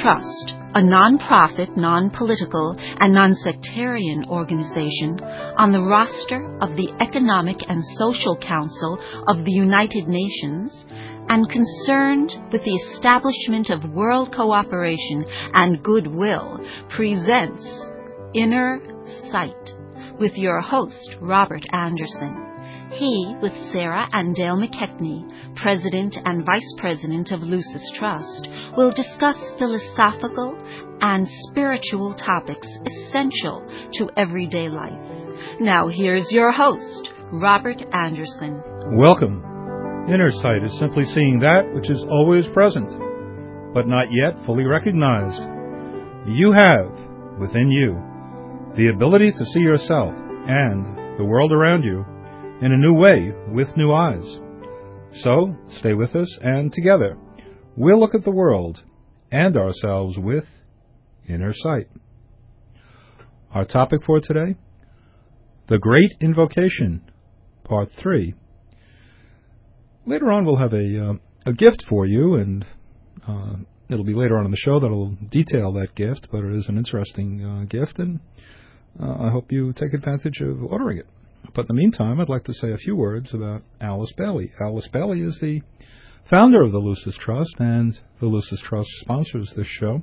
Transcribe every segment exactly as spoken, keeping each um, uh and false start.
Trust, a non-profit, non-political, and non-sectarian organization on the roster of the Economic and Social Council of the United Nations and concerned with the establishment of world cooperation and goodwill, presents Inner Sight with your host, Robert Anderson. He, with Sarah and Dale McKechnie, President and Vice President of Lucis Trust, will discuss philosophical and spiritual topics essential to everyday life. Now here's your host, Robert Anderson. Welcome. Inner sight is simply seeing that which is always present, but not yet fully recognized. You have, within you, the ability to see yourself and the world around you in a new way with new eyes. So, stay with us, and together, we'll look at the world and ourselves with inner sight. Our topic for today, The Great Invocation, Part three. Later on, we'll have a, uh, a gift for you, and uh, it'll be later on in the show that will detail that gift, but it is an interesting uh, gift, and uh, I hope you take advantage of ordering it. But in the meantime, I'd like to say a few words about Alice Bailey. Alice Bailey is the founder of the Lucis Trust, and the Lucis Trust sponsors this show.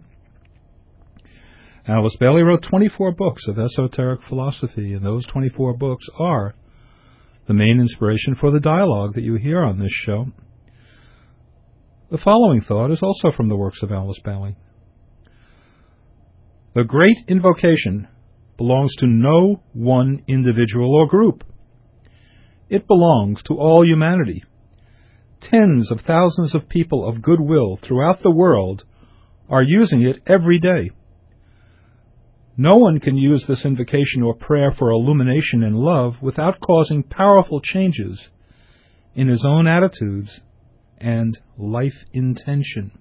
Alice Bailey wrote twenty-four books of esoteric philosophy, and those twenty-four books are the main inspiration for the dialogue that you hear on this show. The following thought is also from the works of Alice Bailey. The Great Invocation belongs to no one individual or group. It belongs to all humanity. Tens of thousands of people of goodwill throughout the world are using it every day. No one can use this invocation or prayer for illumination and love without causing powerful changes in his own attitudes and life intention.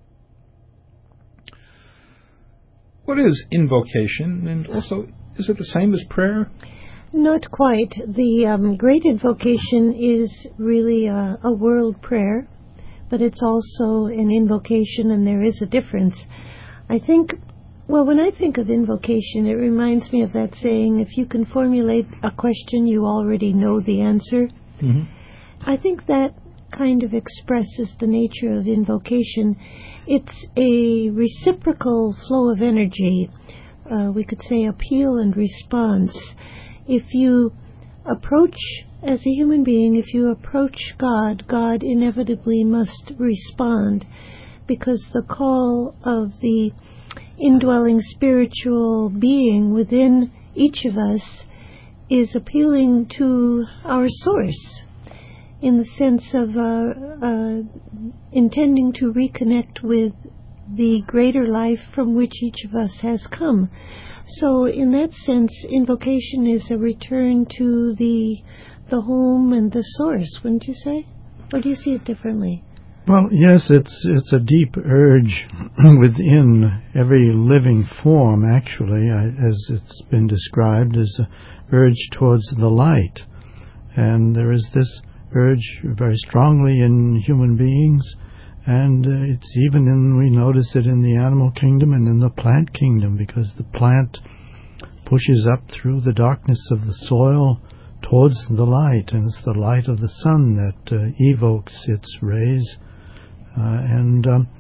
What is invocation, and also, is it the same as prayer? Not quite. The um, Great Invocation is really a, a world prayer, but it's also an invocation, and there is a difference. I think, well, when I think of invocation, it reminds me of that saying, if you can formulate a question, you already know the answer. Mm-hmm. I think that kind of expresses the nature of invocation. It's a reciprocal flow of energy. Uh, we could say appeal and response. If you approach, as a human being, if you approach God, God inevitably must respond, because the call of the indwelling spiritual being within each of us is appealing to our source, in the sense of uh, uh, intending to reconnect with the greater life from which each of us has come. So in that sense, invocation is a return to the the home and the source, wouldn't you say? Or do you see it differently? Well, yes, it's it's a deep urge within every living form, actually, as it's been described, as an urge towards the light. And there is this urge very strongly in human beings, and uh, it's even in, we notice it in the animal kingdom and in the plant kingdom, because the plant pushes up through the darkness of the soil towards the light, and it's the light of the sun that uh, evokes its rays. Uh, and um,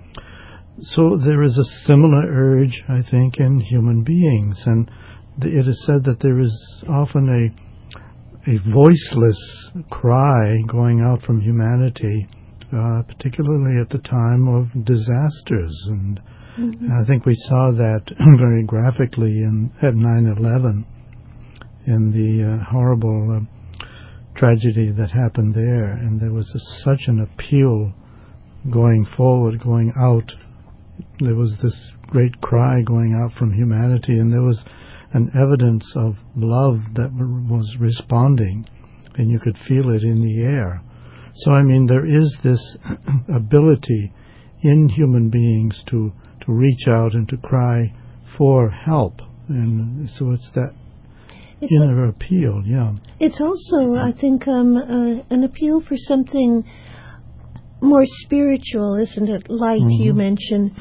so there is a similar urge, I think, in human beings, and it is said that there is often a a voiceless cry going out from humanity, uh, particularly at the time of disasters. And mm-hmm. I think we saw that very graphically in at nine eleven, in the uh, horrible uh, tragedy that happened there. And there was a, such an appeal going forward, going out. There was this great cry going out from humanity, and there was an evidence of love that was responding, and you could feel it in the air. So, I mean, there is this ability in human beings to, to reach out and to cry for help. And so it's that it's inner a, appeal, yeah. It's also, I think, um, uh, an appeal for something more spiritual, isn't it? Light, mm-hmm. you mentioned.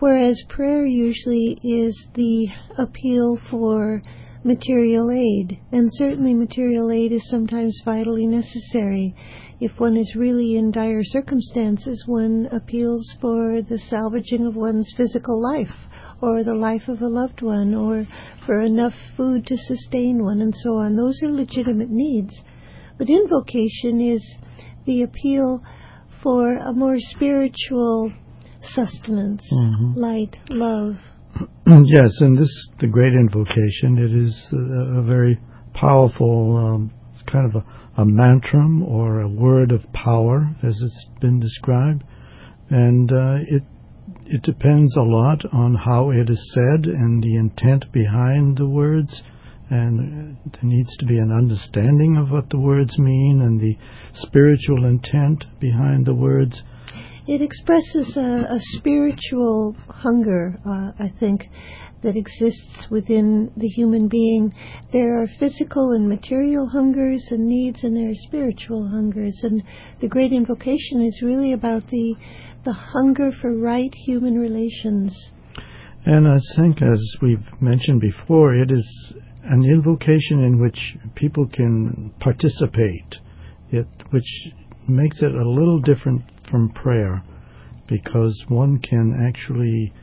whereas prayer usually is the appeal for material aid, and certainly material aid is sometimes vitally necessary. If one is really in dire circumstances, one appeals for the salvaging of one's physical life, or the life of a loved one, or for enough food to sustain one, and so on. Those are legitimate needs. But invocation is the appeal for a more spiritual sustenance, mm-hmm. light, love. Yes, and this, the great invocation, it is a, a very powerful um, kind of a, a mantram or a word of power, as it's been described. And uh, it it depends a lot on how it is said and the intent behind the words. And there needs to be an understanding of what the words mean and the spiritual intent behind the words. It expresses a, a spiritual hunger, uh, I think, that exists within the human being. There are physical and material hungers and needs, and there are spiritual hungers. And the great invocation is really about the the hunger for right human relations. And I think, as we've mentioned before, it is an invocation in which people can participate, it, which makes it a little different from prayer, because one can actually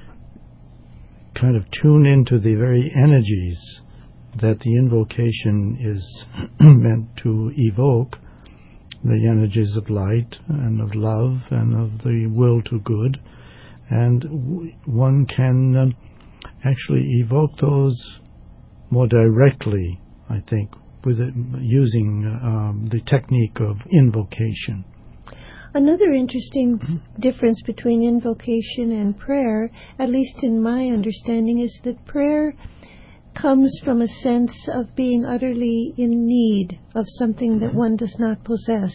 kind of tune into the very energies that the invocation is meant to evoke, the energies of light and of love and of the will to good, and w- one can um, actually evoke those more directly, I think, with it, using um, the technique of invocation. Another interesting difference between invocation and prayer, at least in my understanding, is that prayer comes from a sense of being utterly in need of something that one does not possess.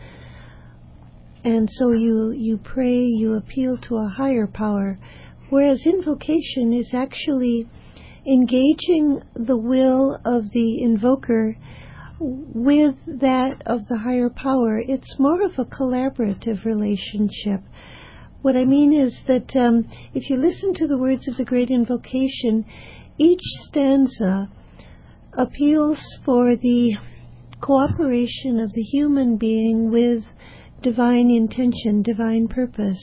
And so you, you pray, you appeal to a higher power, whereas invocation is actually engaging the will of the invoker with that of the higher power. It's more of a collaborative relationship. What I mean is that um, if you listen to the words of the great invocation, each stanza appeals for the cooperation of the human being with divine intention, divine purpose,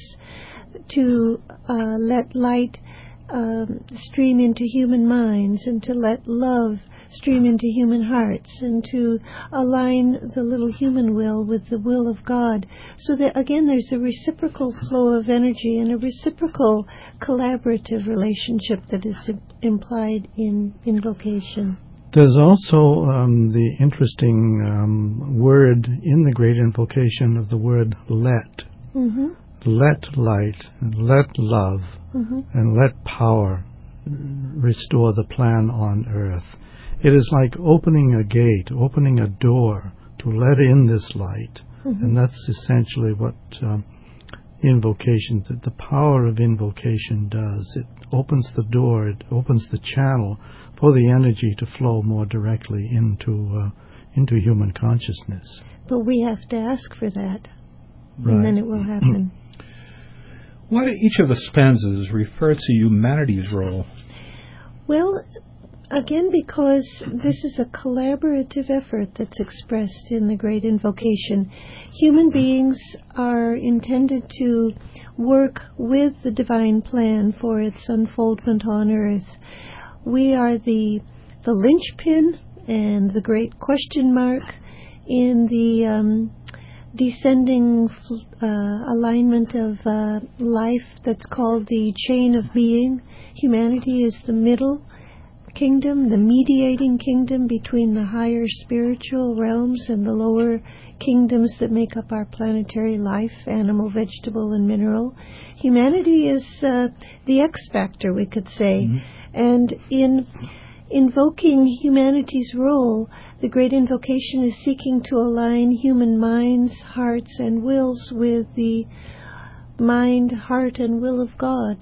to uh, let light um, stream into human minds, and to let love stream into human hearts, and to align the little human will with the will of God. So that, again, there's a reciprocal flow of energy and a reciprocal collaborative relationship that is implied in invocation. There's also um, the interesting um, word in the great invocation of the word let. Mm-hmm. Let light, let love, mm-hmm. and let power restore the plan on earth. It is like opening a gate, opening a door to let in this light. Mm-hmm. And that's essentially what um, invocation, the, the power of invocation does. It opens the door, it opens the channel for the energy to flow more directly into uh, into human consciousness. But we have to ask for that, right. And then it will happen. Why do each of the stanzas refer to humanity's role? Well, again, because this is a collaborative effort that's expressed in the great invocation. Human beings are intended to work with the divine plan for its unfoldment on earth. We are the the linchpin and the great question mark in the um, descending uh, alignment of uh, life that's called the chain of being. Humanity is the middle kingdom, the mediating kingdom between the higher spiritual realms and the lower kingdoms that make up our planetary life, animal, vegetable, and mineral. Humanity is uh, the X factor, we could say. Mm-hmm. And in invoking humanity's role, the great invocation is seeking to align human minds, hearts, and wills with the mind, heart, and will of God.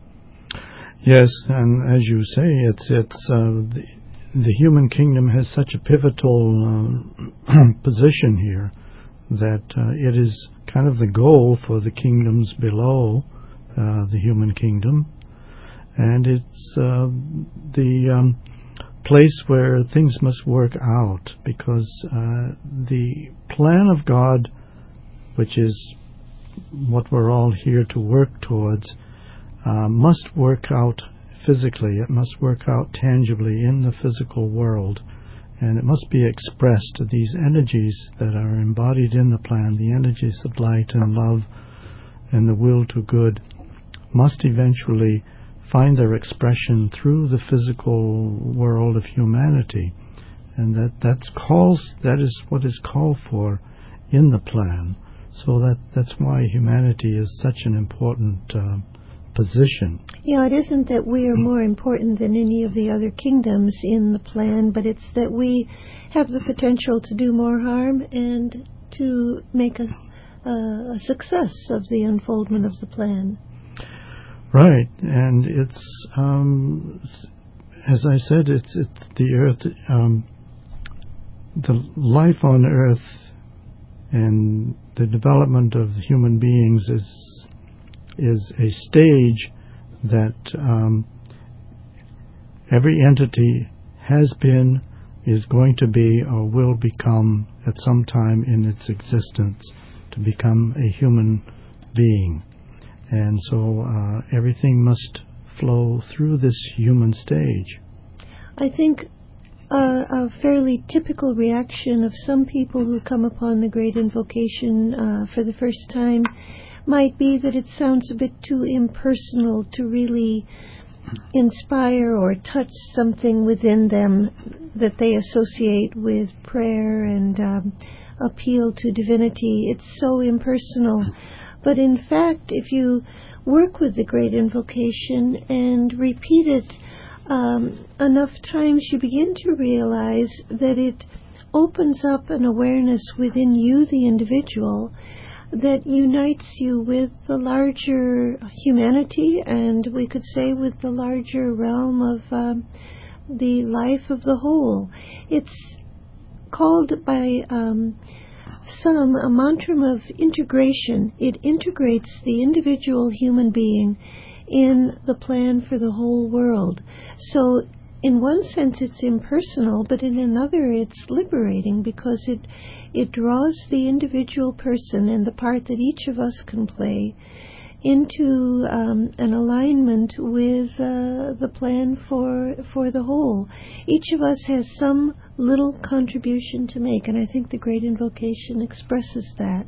Yes, and as you say, it's it's uh, the, the human kingdom has such a pivotal uh, position here that uh, it is kind of the goal for the kingdoms below uh, the human kingdom, and it's uh, the um, place where things must work out, because uh, the plan of God, which is what we're all here to work towards, uh, must work out physically. It must work out tangibly in the physical world, and it must be expressed. These energies that are embodied in the plan, the energies of light and love and the will to good, must eventually find their expression through the physical world of humanity. And that that's calls that is what is called for in the plan. So that that's why humanity is such an important uh, position. Yeah, it isn't that we are more important than any of the other kingdoms in the plan, but it's that we have the potential to do more harm and to make a, uh, a success of the unfoldment of the plan. Right, and it's, um, as I said, it's, it's the earth, um, the life on earth and the development of human beings is is a stage that um, every entity has been, is going to be, or will become at some time in its existence, to become a human being. And so uh, everything must flow through this human stage. I think uh, a fairly typical reaction of some people who come upon the Great Invocation uh, for the first time might be that it sounds a bit too impersonal to really inspire or touch something within them that they associate with prayer and um, appeal to divinity. It's so impersonal. But in fact, if you work with the Great Invocation and repeat it um, enough times, you begin to realize that it opens up an awareness within you, the individual, that unites you with the larger humanity, and we could say with the larger realm of um, the life of the whole. It's called by um, some a mantra of integration. It integrates the individual human being in the plan for the whole world. So in one sense it's impersonal, but in another it's liberating, because it It draws the individual person and the part that each of us can play into um, an alignment with uh, the plan for for the whole. Each of us has some little contribution to make, and I think the Great Invocation expresses that.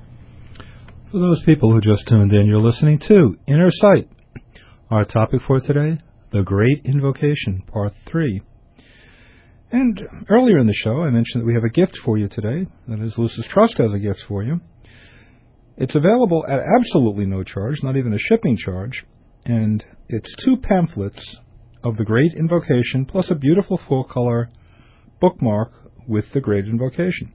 For those people who just tuned in, you're listening to Inner Sight. Our topic for today, the Great Invocation, Part three. And earlier in the show, I mentioned that we have a gift for you today. That is, Lucis Trust has a gift for you. It's available at absolutely no charge, not even a shipping charge, and it's two pamphlets of the Great Invocation, plus a beautiful full-color bookmark with the Great Invocation.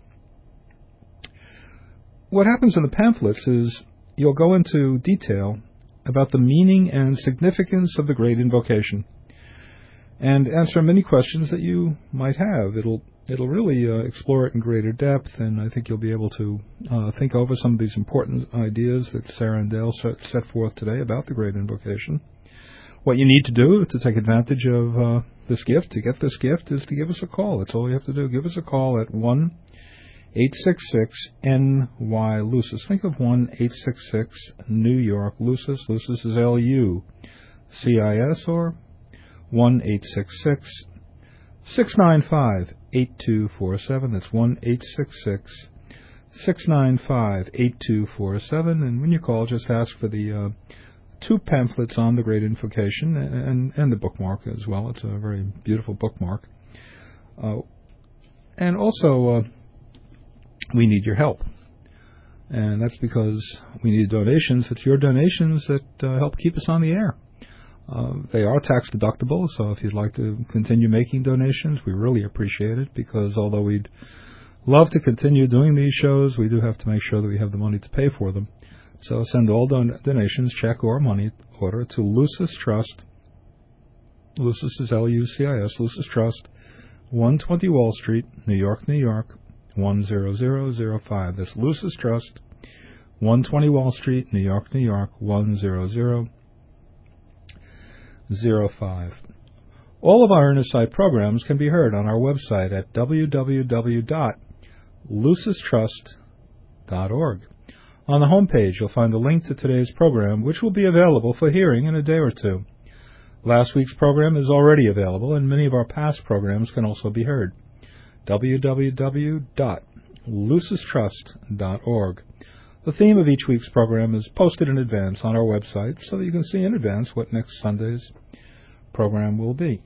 What happens in the pamphlets is you'll go into detail about the meaning and significance of the Great Invocation, and answer many questions that you might have. It'll it'll really uh, explore it in greater depth, and I think you'll be able to uh, think over some of these important ideas that Sarah and Dale set, set forth today about the Great Invocation. What you need to do to take advantage of uh, this gift, to get this gift, is to give us a call. That's all you have to do. Give us a call at one eight six six N Y Lucis. Think of one eight six six New York Lucis. Lucis is L U C I S, or one eight six six six nine five eight two four seven. That's one eight six six six nine five eight two four seven. And when you call, just ask for the uh, two pamphlets on the Great Invocation and, and, and the bookmark as well. It's a very beautiful bookmark. Uh, and also, uh, we need your help. And that's because we need donations. It's your donations that uh, help keep us on the air. Uh, they are tax deductible, so if you'd like to continue making donations, we really appreciate it, because although we'd love to continue doing these shows, we do have to make sure that we have the money to pay for them. So send all don- donations, check or money order, to Lucis Trust. Lucis is L U C I S, Lucis Trust, one twenty Wall Street, New York, New York, one zero zero zero five. That's Lucis Trust, one twenty Wall Street, New York, New York, one zero zero zero five. All of our Inner Sight programs can be heard on our website at w w w dot lucis trust dot org. On the home page, you'll find a link to today's program, which will be available for hearing in a day or two. Last week's program is already available, and many of our past programs can also be heard. w w w dot lucis trust dot org. The theme of each week's program is posted in advance on our website so that you can see in advance what next Sunday's program will be.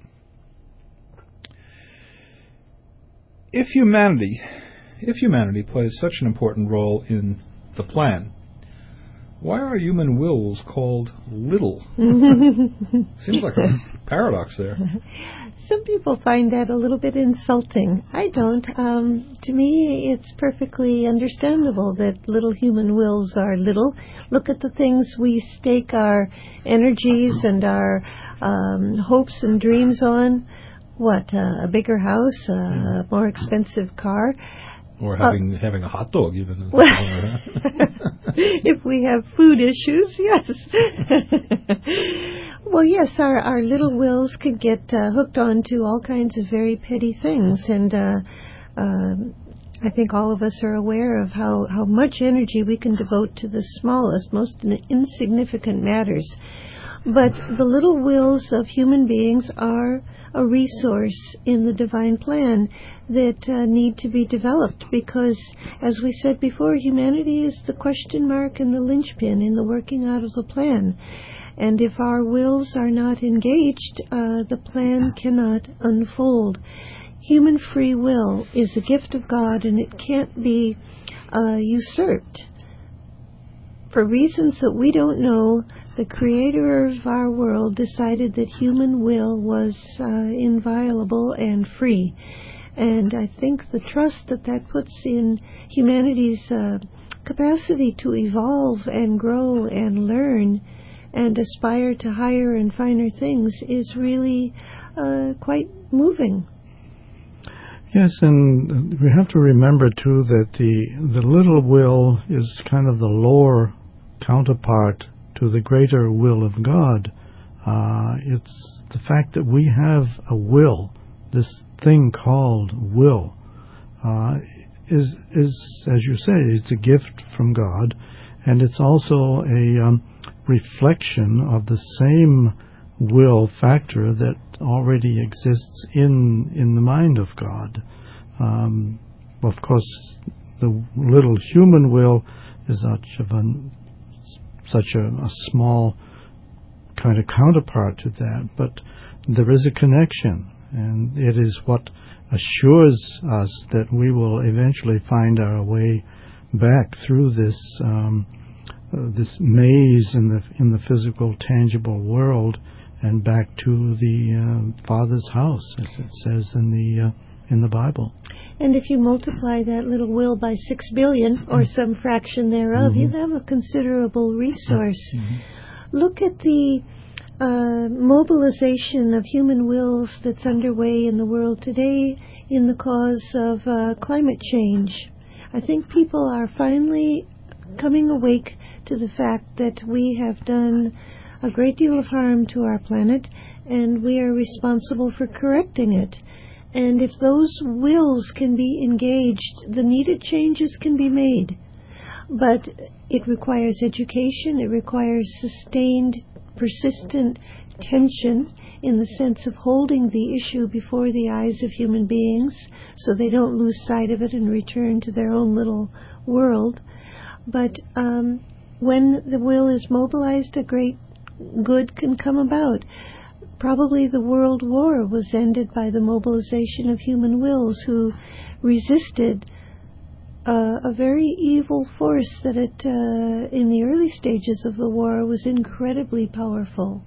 If humanity, if humanity plays such an important role in the plan, why are human wills called little? Seems like a paradox there. Some people find that a little bit insulting. I don't. Um, to me, it's perfectly understandable that little human wills are little. Look at the things we stake our energies and our um, hopes and dreams on. What, uh, a bigger house, uh, a more expensive car? Or having uh, having a hot dog, even. Well, if we have food issues, yes. Well, yes, our, our little wills could get uh, hooked on to all kinds of very petty things. And uh, uh, I think all of us are aware of how, how much energy we can devote to the smallest, most insignificant matters. But the little wills of human beings are a resource in the divine plan that uh, need to be developed because, as we said before, humanity is the question mark and the linchpin in the working out of the plan. And if our wills are not engaged, uh, the plan cannot unfold. Human free will is a gift of God, and it can't be uh, usurped. For reasons that we don't know, the creator of our world decided that human will was uh, inviolable and free. And I think the trust that that puts in humanity's uh, capacity to evolve and grow and learn and aspire to higher and finer things is really uh, quite moving. Yes, and we have to remember, too, that the, the little will is kind of the lower counterpart to the greater will of God. Uh, it's the fact that we have a will, this thing called will, uh, is, is, as you say, it's a gift from God, and it's also a um, reflection of the same will factor that already exists in in the mind of God. Um, of course, the little human will is such of a such a, a small kind of counterpart to that, but there is a connection, and it is what assures us that we will eventually find our way back through this um, uh, this maze in the in the physical, tangible world, and back to the uh, Father's house, as it says in the uh, in the Bible. And if you multiply that little will by six billion, or some fraction thereof, mm-hmm. you have a considerable resource. Mm-hmm. Look at the uh, mobilization of human wills that's underway in the world today in the cause of uh, climate change. I think people are finally coming awake to the fact that we have done a great deal of harm to our planet, and we are responsible for correcting it. And if those wills can be engaged, the needed changes can be made. But it requires education, it requires sustained, persistent tension in the sense of holding the issue before the eyes of human beings so they don't lose sight of it and return to their own little world. But um, when the will is mobilized, a great good can come about. Probably the World War was ended by the mobilization of human wills who resisted uh, a very evil force that it, uh, in the early stages of the war was incredibly powerful.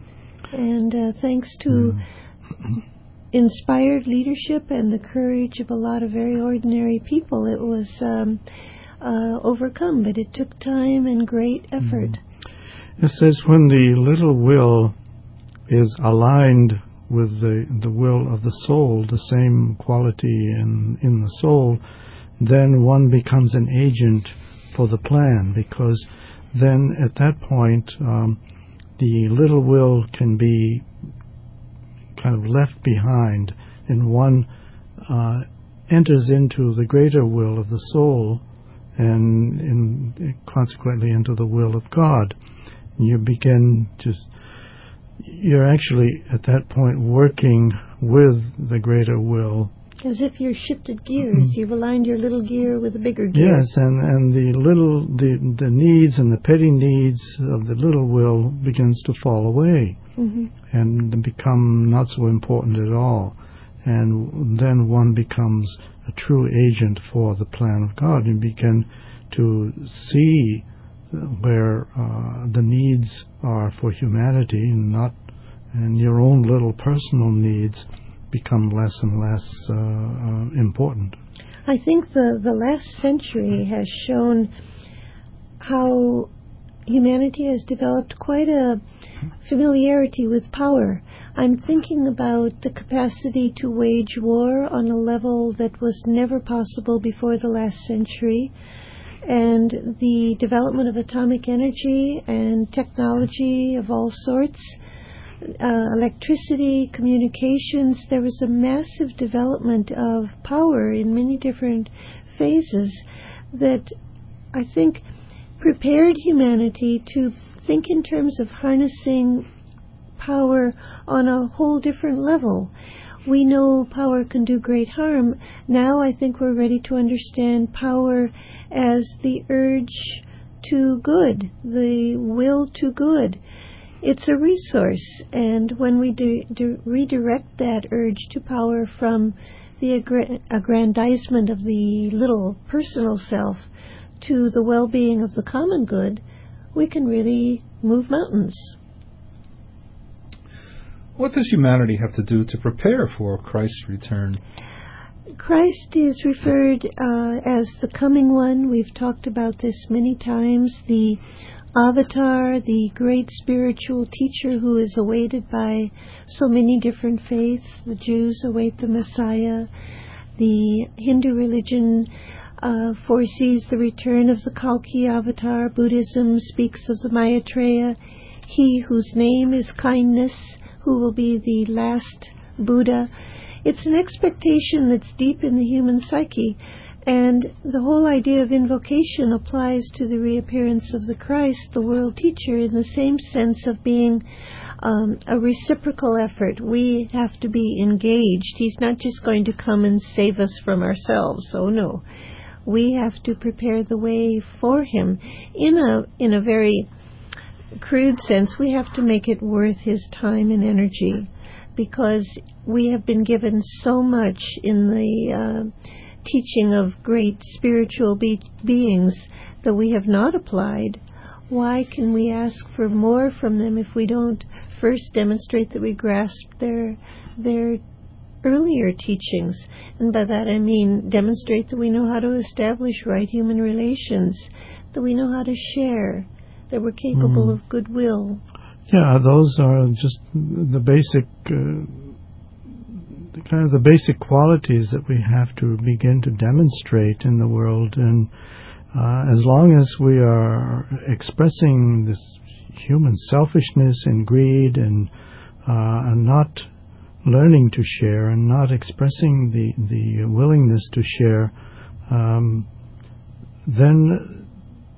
And uh, thanks to mm. inspired leadership and the courage of a lot of very ordinary people, it was um, uh, overcome. But it took time and great effort. Mm. It says when the little will is aligned with the the will of the soul, the same quality in in the soul, then one becomes an agent for the plan, because then at that point um, the little will can be kind of left behind, and one uh, enters into the greater will of the soul, and, and consequently into the will of God. You begin to, you're actually at that point working with the greater will. As if you're shifted gears. You've aligned your little gear with a bigger gear. Yes, and, and the little, the, the needs and the petty needs of the little will begins to fall away, mm-hmm. and become not so important at all. And then one becomes a true agent for the plan of God. You begin to see where uh, the needs are for humanity, and not, and your own little personal needs become less and less uh, uh, important. I think the, the last century has shown how humanity has developed quite a familiarity with power. I'm thinking about the capacity to wage war on a level that was never possible before the last century, and the development of atomic energy and technology of all sorts, uh, electricity, communications. There was a massive development of power in many different phases that I think prepared humanity to think in terms of harnessing power on a whole different level. We know power can do great harm. Now I think we're ready to understand power as the urge to good, the will to good. It's a resource, and when we do, do redirect that urge to power from the aggra- aggrandizement of the little personal self to the well-being of the common good, we can really move mountains. What does humanity have to do to prepare for Christ's return? Christ is referred uh, as the coming one. We've talked about this many times. The Avatar, the great spiritual teacher who is awaited by so many different faiths. The Jews await the Messiah. The Hindu religion uh, foresees the return of the Kalki Avatar. Buddhism speaks of the Maitreya, he whose name is kindness, who will be the last Buddha. It's an expectation that's deep in the human psyche, and the whole idea of invocation applies to the reappearance of the Christ, the world teacher, in the same sense of being um, a reciprocal effort. We have to be engaged. He's not just going to come and save us from ourselves. Oh no. We have to prepare the way for him. In a in a very crude sense, we have to make it worth his time and energy, because we have been given so much in the uh, teaching of great spiritual be- beings that we have not applied. Why can we ask for more from them if we don't first demonstrate that we grasp their their earlier teachings? And by that I mean demonstrate that we know how to establish right human relations, that we know how to share, that we're capable mm. of goodwill. Yeah, those are just the basic, uh, kind of the basic qualities that we have to begin to demonstrate in the world. And uh, as long as we are expressing this human selfishness and greed, and, uh, and not learning to share, and not expressing the, the willingness to share, um, then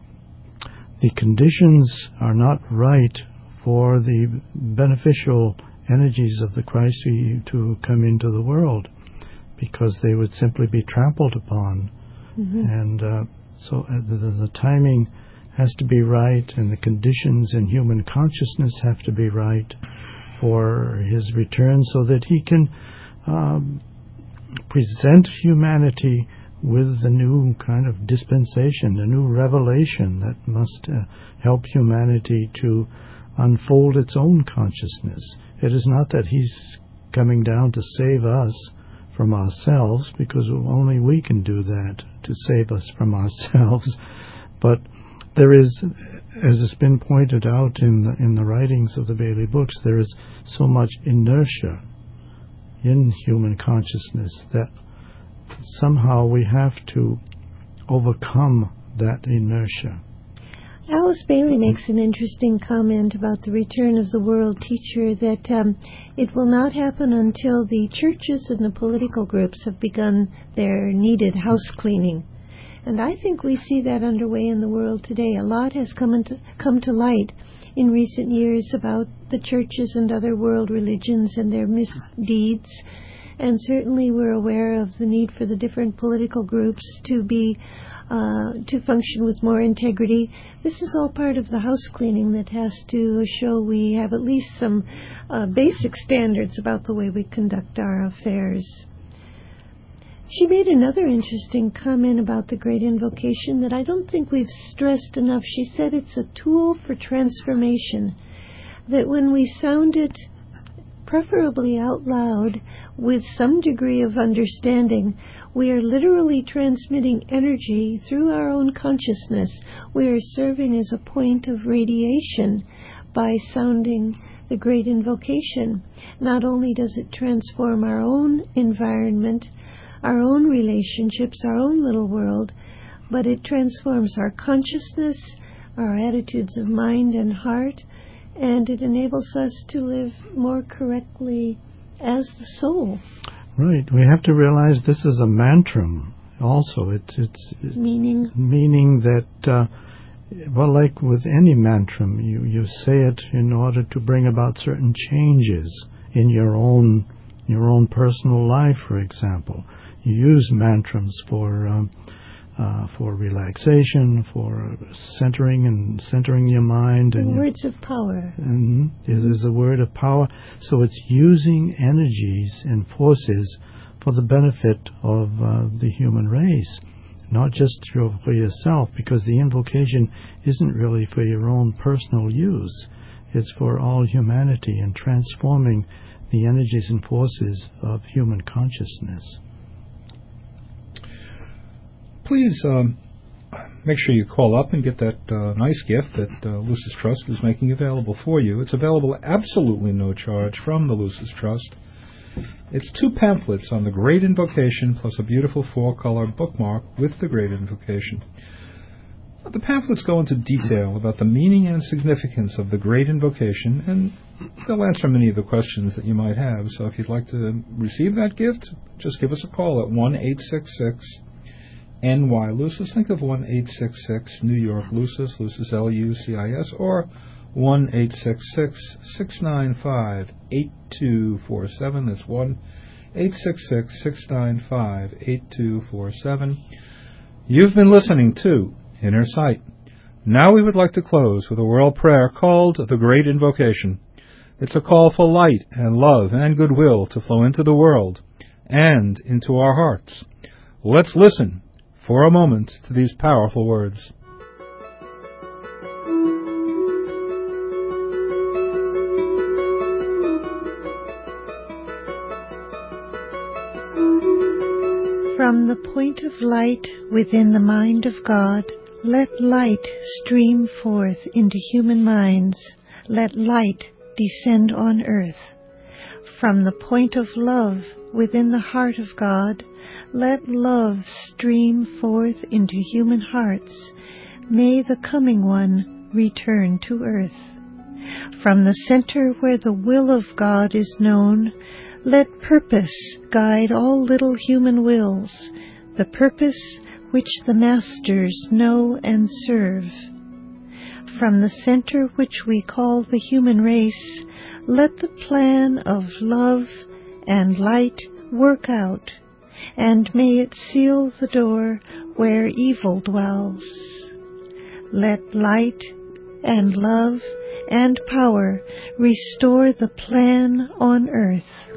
the conditions are not right for the beneficial energies of the Christ to come into the world, because they would simply be trampled upon. Mm-hmm. And uh, so uh, the, the timing has to be right, and the conditions in human consciousness have to be right for his return, so that he can um, present humanity with the new kind of dispensation, the new revelation that must uh, help humanity to unfold its own consciousness. It is not that he's coming down to save us from ourselves, because only we can do that, to save us from ourselves. But there is, as has been pointed out in the, in the writings of the Bailey books, there is so much inertia in human consciousness that somehow we have to overcome that inertia. Alice Bailey makes an interesting comment about the return of the world teacher, that um, it will not happen until the churches and the political groups have begun their needed house cleaning. And I think we see that underway in the world today. A lot has come, into, come to light in recent years about the churches and other world religions and their misdeeds. And certainly we're aware of the need for the different political groups to be uh, to function with more integrity. This is all part of the house cleaning that has to show we have at least some uh, basic standards about the way we conduct our affairs. She made another interesting comment about the Great Invocation that I don't think we've stressed enough. She said it's a tool for transformation, that when we sound it preferably out loud with some degree of understanding, we are literally transmitting energy through our own consciousness. We are serving as a point of radiation by sounding the Great Invocation. Not only does it transform our own environment, our own relationships, our own little world, but it transforms our consciousness, our attitudes of mind and heart, and it enables us to live more correctly as the soul. Right. We have to realize this is a mantram also. It's, it's, it's meaning? Meaning that, uh, well, like with any mantram, you, you say it in order to bring about certain changes in your own, your own personal life, for example. You use mantrams for um, uh, for relaxation, for centering and centering your mind. And words of power. Mm-hmm. It is a word of power. So it's using energies and forces for the benefit of uh, the human race, not just for yourself, because the invocation isn't really for your own personal use. It's for all humanity and transforming the energies and forces of human consciousness. Please um, make sure you call up and get that uh, nice gift that uh, Lucis Trust is making available for you. It's available at absolutely no charge from the Lucis Trust. It's two pamphlets on the Great Invocation plus a beautiful four-color bookmark with the Great Invocation. The pamphlets go into detail about the meaning and significance of the Great Invocation, and they'll answer many of the questions that you might have. So if you'd like to receive that gift, just give us a call at one eight six six N Y Lucis. Think of one eight six six New York Lucis, Lucis L U C I S, or one eight six six, six nine five, eight two four seven. That's one eight six six, six nine five, eight two four seven. You've been listening to Inner Sight. Now we would like to close with a world prayer called the Great Invocation. It's a call for light and love and goodwill to flow into the world and into our hearts. Let's listen for a moment to these powerful words. From the point of light within the mind of God, let light stream forth into human minds. Let light descend on earth. From the point of love within the heart of God, let love stream forth into human hearts. May the coming one return to earth. From the center where the will of God is known, let purpose guide all little human wills, the purpose which the masters know and serve. From the center which we call the human race, let the plan of love and light work out, and may it seal the door where evil dwells. Let light and love and power restore the plan on earth.